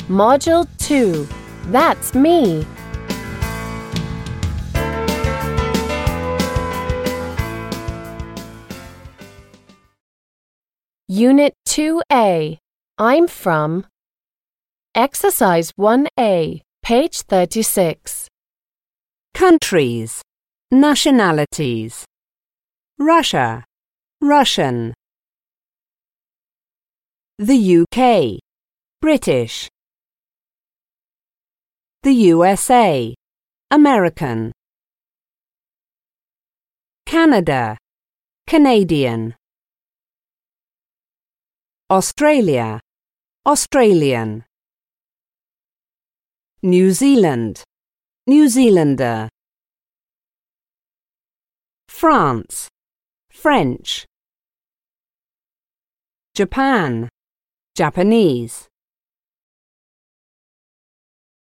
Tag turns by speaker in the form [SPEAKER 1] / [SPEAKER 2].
[SPEAKER 1] Module 2. That's me. Unit 2A. I'm from. Exercise 1A, page 36.
[SPEAKER 2] Countries, nationalities. Russia, Russian. The UK, British. The USA, American. Canada, Canadian. Australia, Australian. New Zealand, New Zealander. France, French. Japan, Japanese.